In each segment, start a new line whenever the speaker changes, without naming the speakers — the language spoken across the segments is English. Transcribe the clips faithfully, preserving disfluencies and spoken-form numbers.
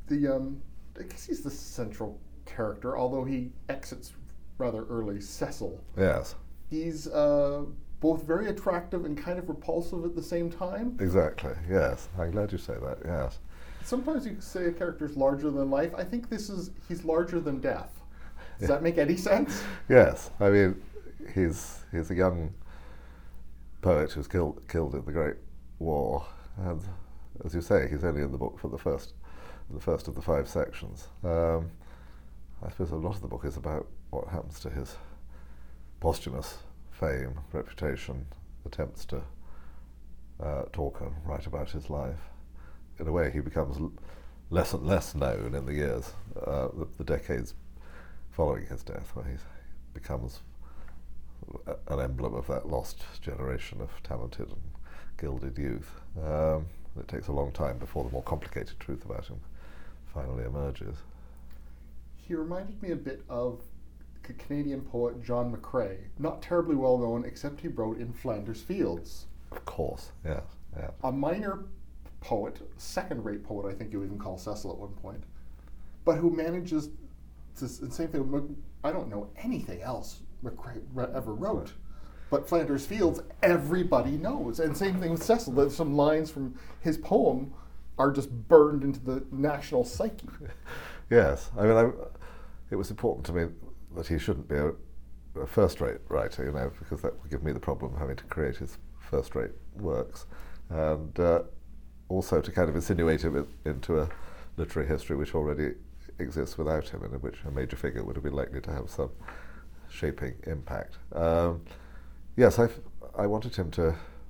the um, I guess he's the central character, although he exits rather early. Cecil.
Yes.
He's uh, both very attractive and kind of repulsive at the same time.
Exactly. Yes. I'm glad you say that. Yes.
Sometimes you say a character's larger than life. I think this is he's larger than death. Does
Yeah.
that make any sense?
Yes. I mean, he's he's a young poet who's killed killed in the Great War, and as you say, he's only in the book for the first the first of the five sections. Um, I suppose a lot of the book is about what happens to his posthumous fame, reputation, attempts to uh, talk and write about his life. In a way, he becomes l- less and less known in the years, uh, the, the decades following his death, where he becomes a- an emblem of that lost generation of talented and gilded youth. Um, it takes a long time before the more complicated truth about him finally emerges.
He reminded me a bit of C- Canadian poet John McCrae. Not terribly well known, except he wrote in Flanders Fields.
Of course, yes, yeah.
A minor poet, second-rate poet, I think you even call Cecil at one point, but who manages to, the same thing, I don't know anything else McCrae re- ever wrote,
Right.
but Flanders Fields, everybody knows. And same thing with Cecil, that some lines from his poem are just burned into the national psyche.
Yes, I mean, I, it was important to me that he shouldn't be a, a first-rate writer, you know, because that would give me the problem of having to create his first-rate works, and uh, also to kind of insinuate him in, into a literary history which already exists without him, and in which a major figure would have been likely to have some shaping impact. Um, yes, I I wanted him to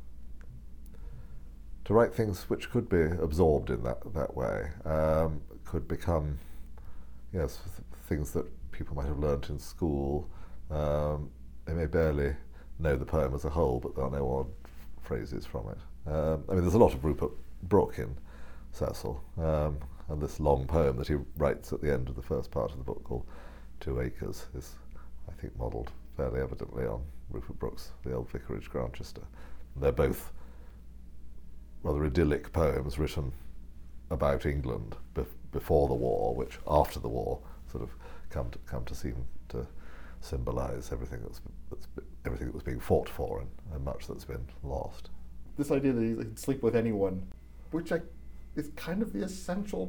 to write things which could be absorbed in that that way, um, could become yes th- things that people might have learnt in school. Um, they may barely know the poem as a whole, but they'll know odd phrases from it. Um, I mean, there's a lot of Rupert Brooke in Cecil, um, and this long poem that he writes at the end of the first part of the book called Two Acres is, I think, modelled fairly evidently on Rupert Brooke's The Old Vicarage, Grantchester. They're both rather idyllic poems written about England bef- before the war, which after the war sort of come to come to seem to symbolise everything that's, that's everything that was being fought for, and, and much that's been lost.
This idea that he could sleep with anyone, which I, is kind of the essential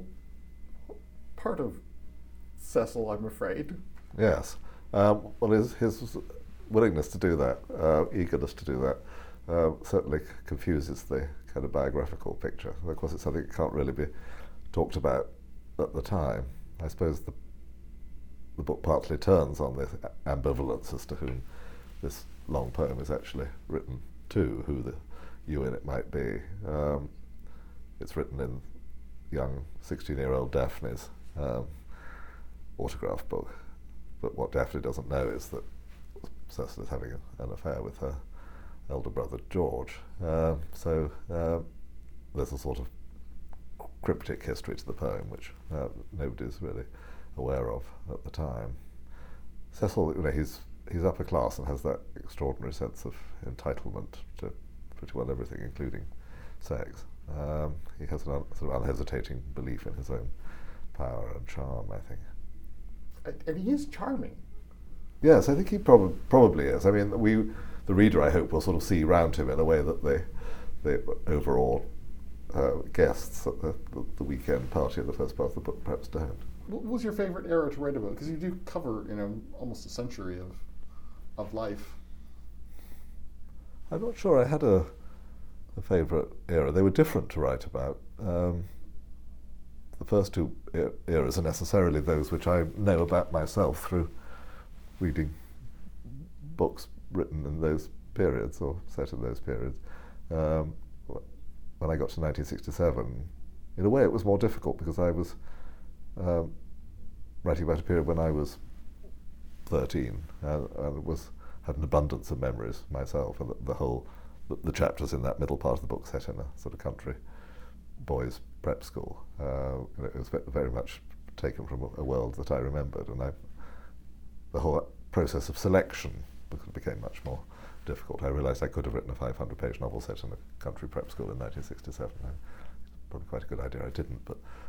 part of Cecil, I'm afraid.
Yes. Um, well, his, his willingness to do that, uh, eagerness to do that, uh, certainly confuses the kind of biographical picture. And of course, it's something that can't really be talked about at the time. I suppose the the book partly turns on this ambivalence as to whom this long poem is actually written to, who the you in it might be. Um, it's written in young sixteen-year-old Daphne's um, autograph book, but what Daphne doesn't know is that Cecil is having a, an affair with her elder brother George. Um, so uh, there's a sort of cryptic history to the poem which uh, nobody's really aware of at the time. Cecil, you know, he's he's upper class and has that extraordinary sense of entitlement to pretty well everything, including sex. Um, he has an un, sort of unhesitating belief in his own power and charm, I think.
And, and he is charming.
Yes, I think he prob- probably is. I mean, we, the reader, I hope, will sort of see round him in a way that the the overall uh, guests at the, the, the weekend party at the first part of the book perhaps don't.
What was your favorite era to write about? Because you do cover, you know, almost a century of of life.
I'm not sure I had a, a favourite era. They were different to write about. Um, the first two er- eras are necessarily those which I know about myself through reading books written in those periods or set in those periods. Um, when I got to nineteen sixty-seven, in a way it was more difficult because I was um, writing about a period when I was thirteen and, and was had an abundance of memories myself, and the, the whole the, the chapters in that middle part of the book set in a sort of country boys' prep school. Uh, it was very much taken from a, a world that I remembered, and I, the whole process of selection became much more difficult. I realised I could have written a five hundred page novel set in a country prep school in nineteen sixty-seven. I, probably quite a good idea I didn't, but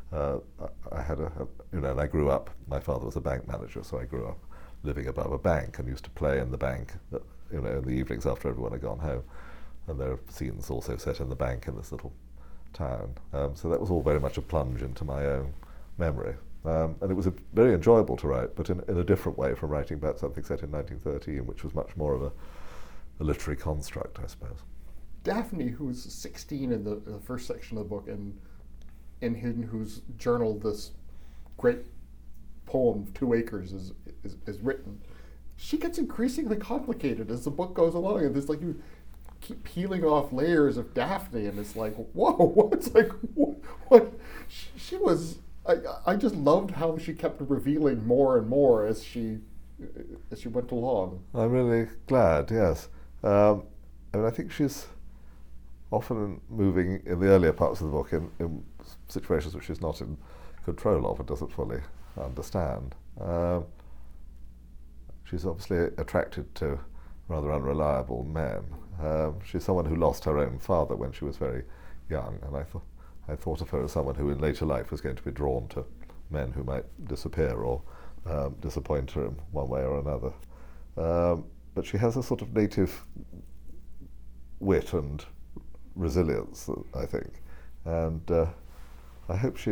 uh, I, I had a, a, you know, and I grew up, my father was a bank manager, so I grew up living above a bank and used to play in the bank, you know, in the evenings after everyone had gone home. And there are scenes also set in the bank in this little town. Um, so that was all very much a plunge into my own memory. Um, and it was a, very enjoyable to write, but in, in a different way from writing about something set in nineteen thirteen, which was much more of a, a literary construct, I suppose.
Daphne, who's sixteen in the, in the first section of the book, and in hidden, whose journal this great poem, Two Acres, is, is is written, she gets increasingly complicated as the book goes along, and there's like you keep peeling off layers of Daphne, and it's like, whoa, what's like, what? what? She, she was. I I just loved how she kept revealing more and more as she as she went along.
I'm really glad. Yes, um, I mean, I think she's often moving in the earlier parts of the book in, in situations which she's not in control of and doesn't fully understand. Um, she's obviously attracted to rather unreliable men. Um, she's someone who lost her own father when she was very young, and I thought I thought of her as someone who in later life was going to be drawn to men who might disappear or um, disappoint her in one way or another. Um, but she has a sort of native wit and resilience, I think, and uh, I hope she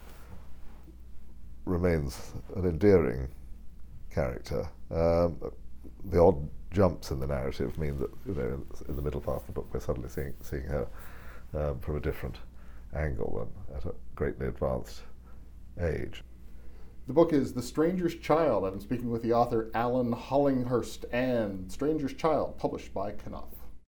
remains an endearing character. Um, the odd jumps in the narrative mean that, you know, in the middle part of the book we're suddenly seeing, seeing her um, from a different angle and at a greatly advanced age.
The book is The Stranger's Child. I'm speaking with the author Alan Hollinghurst, and Stranger's Child, published by Knopf.